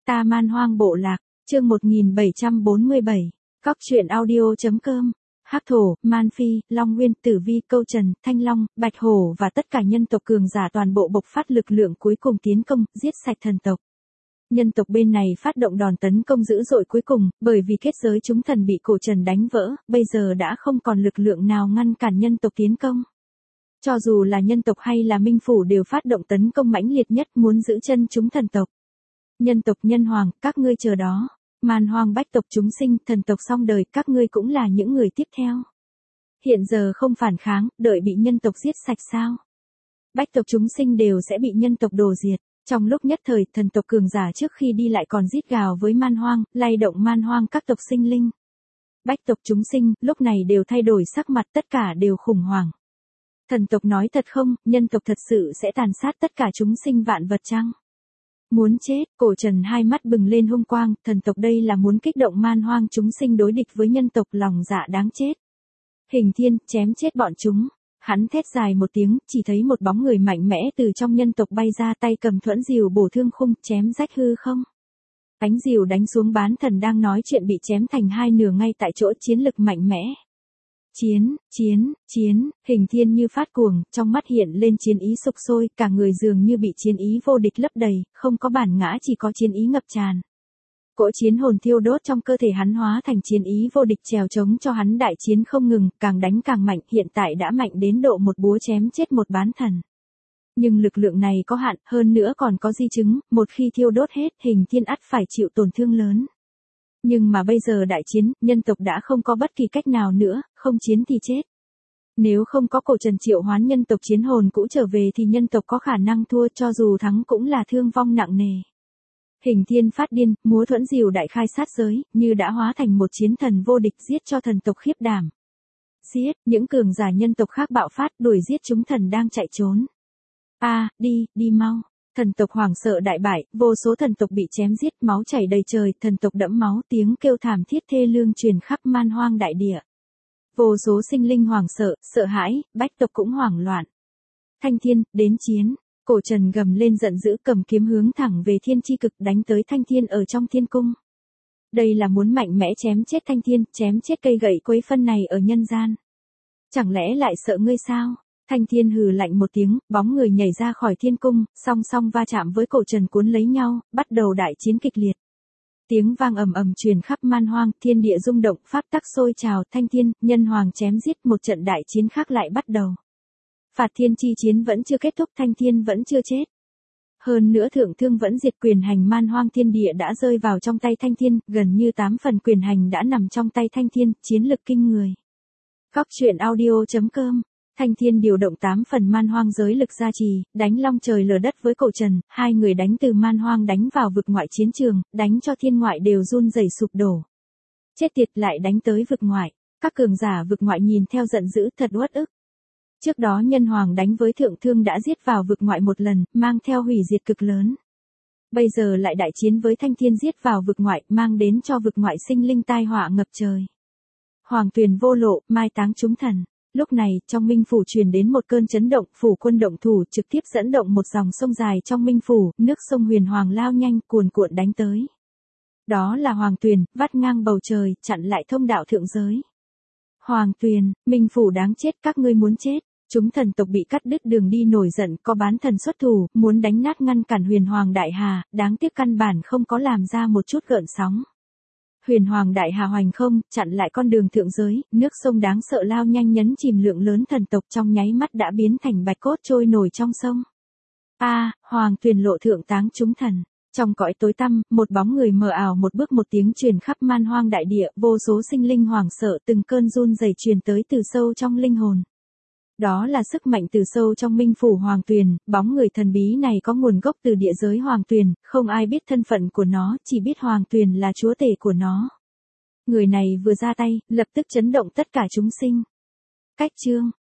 Ta Man Hoang Bộ Lạc, chương 1747, Cóc truyện audio.com. Hắc Thổ, Man Phi, Long Nguyên, Tử Vi, Câu Trần, Thanh Long, Bạch Hổ và tất cả nhân tộc cường giả toàn bộ bộc phát lực lượng cuối cùng tiến công, giết sạch thần tộc. Nhân tộc bên này phát động đòn tấn công dữ dội cuối cùng, bởi vì kết giới chúng thần bị Cổ Trần đánh vỡ, bây giờ đã không còn lực lượng nào ngăn cản nhân tộc tiến công. Cho dù là nhân tộc hay là minh phủ đều phát động tấn công mãnh liệt nhất muốn giữ chân chúng thần tộc. Nhân tộc nhân hoàng, các ngươi chờ đó. Man Hoang bách tộc chúng sinh, thần tộc xong đời, các ngươi cũng là những người tiếp theo. Hiện giờ không phản kháng, đợi bị nhân tộc giết sạch sao? Bách tộc chúng sinh đều sẽ bị nhân tộc đồ diệt. Trong lúc nhất thời, thần tộc cường giả trước khi đi lại còn rít gào với Man Hoang, lay động Man Hoang các tộc sinh linh. Bách tộc chúng sinh, lúc này đều thay đổi sắc mặt, tất cả đều khủng hoảng. Thần tộc nói thật không, nhân tộc thật sự sẽ tàn sát tất cả chúng sinh vạn vật chăng? Muốn chết, Cổ Trần hai mắt bừng lên hung quang, thần tộc đây là muốn kích động Man Hoang chúng sinh đối địch với nhân tộc, lòng dạ đáng chết. Hình Thiên, chém chết bọn chúng. Hắn thét dài một tiếng, chỉ thấy một bóng người mạnh mẽ từ trong nhân tộc bay ra, tay cầm thuẫn rìu bổ thương khung, chém rách hư không. Cánh rìu đánh xuống bán thần đang nói chuyện bị chém thành hai nửa ngay tại chỗ, chiến lực mạnh mẽ. Chiến, Hình Thiên như phát cuồng, trong mắt hiện lên chiến ý sục sôi, cả người dường như bị chiến ý vô địch lấp đầy, không có bản ngã chỉ có chiến ý ngập tràn. Cỗ chiến hồn thiêu đốt trong cơ thể hắn hóa thành chiến ý vô địch trèo chống cho hắn đại chiến không ngừng, càng đánh càng mạnh, hiện tại đã mạnh đến độ một búa chém chết một bán thần. Nhưng lực lượng này có hạn, hơn nữa còn có di chứng, một khi thiêu đốt hết, Hình Thiên ắt phải chịu tổn thương lớn. Nhưng mà bây giờ đại chiến, nhân tộc đã không có bất kỳ cách nào nữa, không chiến thì chết. Nếu không có Cổ Trần triệu hoán nhân tộc chiến hồn cũ trở về thì nhân tộc có khả năng thua, cho dù thắng cũng là thương vong nặng nề. Hình Thiên phát điên, múa thuẫn rìu đại khai sát giới, như đã hóa thành một chiến thần vô địch, giết cho thần tộc khiếp đảm. Giết, những cường giả nhân tộc khác bạo phát, đuổi giết chúng thần đang chạy trốn. Đi mau. Thần tộc hoảng sợ đại bại, vô số thần tộc bị chém giết, máu chảy đầy trời, thần tộc đẫm máu, tiếng kêu thảm thiết thê lương truyền khắp Man Hoang đại địa. Vô số sinh linh hoảng sợ, sợ hãi, bách tộc cũng hoảng loạn. Thanh Thiên, đến chiến. Cổ Trần gầm lên giận dữ, cầm kiếm hướng thẳng về thiên chi cực, đánh tới Thanh Thiên ở trong thiên cung. Đây là muốn mạnh mẽ chém chết Thanh Thiên, chém chết cây gậy quấy phân này ở nhân gian. Chẳng lẽ lại sợ ngươi sao? Thanh Thiên hừ lạnh một tiếng, bóng người nhảy ra khỏi thiên cung, song song va chạm với Cổ Trần cuốn lấy nhau, bắt đầu đại chiến kịch liệt. Tiếng vang ầm ầm truyền khắp Man Hoang, thiên địa rung động, pháp tắc sôi trào, Thanh Thiên, nhân hoàng chém giết, một trận đại chiến khác lại bắt đầu. Phạt thiên chi chiến vẫn chưa kết thúc, Thanh Thiên vẫn chưa chết. Hơn nữa thượng thương vẫn diệt, quyền hành Man Hoang thiên địa đã rơi vào trong tay Thanh Thiên, gần như 8 phần quyền hành đã nằm trong tay Thanh Thiên, chiến lực kinh người. Cóc truyện audio.com. Thanh Thiên điều động 8 phần Man Hoang giới lực gia trì, đánh long trời lở đất với Cổ Trần, hai người đánh từ Man Hoang đánh vào vực ngoại chiến trường, đánh cho thiên ngoại đều run rẩy sụp đổ. Chết tiệt, lại đánh tới vực ngoại, các cường giả vực ngoại nhìn theo giận dữ, thật uất ức. Trước đó nhân hoàng đánh với thượng thương đã giết vào vực ngoại một lần, mang theo hủy diệt cực lớn. Bây giờ lại đại chiến với Thanh Thiên giết vào vực ngoại, mang đến cho vực ngoại sinh linh tai họa ngập trời. Hoàng tuyền vô lộ, mai táng chúng thần. Lúc này, trong minh phủ truyền đến một cơn chấn động, phủ quân động thủ, trực tiếp dẫn động một dòng sông dài trong minh phủ, nước sông huyền hoàng lao nhanh, cuồn cuộn đánh tới. Đó là Hoàng tuyền, vắt ngang bầu trời, chặn lại thông đạo thượng giới. Hoàng tuyền, minh phủ đáng chết, các ngươi muốn chết. Chúng thần tộc bị cắt đứt đường đi nổi giận, có bán thần xuất thủ, muốn đánh nát ngăn cản huyền hoàng đại hà, đáng tiếc căn bản không có làm ra một chút gợn sóng. Huyền hoàng đại hà hoành không, chặn lại con đường thượng giới, nước sông đáng sợ lao nhanh nhấn chìm lượng lớn thần tộc, trong nháy mắt đã biến thành bạch cốt trôi nổi trong sông. Hoàng tuyền lộ thượng táng chúng thần. Trong cõi tối tăm, một bóng người mờ ảo một bước một tiếng truyền khắp Man Hoang đại địa, vô số sinh linh hoảng sợ, từng cơn run rẩy truyền tới từ sâu trong linh hồn. Đó là sức mạnh từ sâu trong minh phủ Hoàng tuyền, bóng người thần bí này có nguồn gốc từ địa giới Hoàng tuyền, không ai biết thân phận của nó, chỉ biết Hoàng tuyền là chúa tể của nó. Người này vừa ra tay, lập tức chấn động tất cả chúng sinh. Cách chương,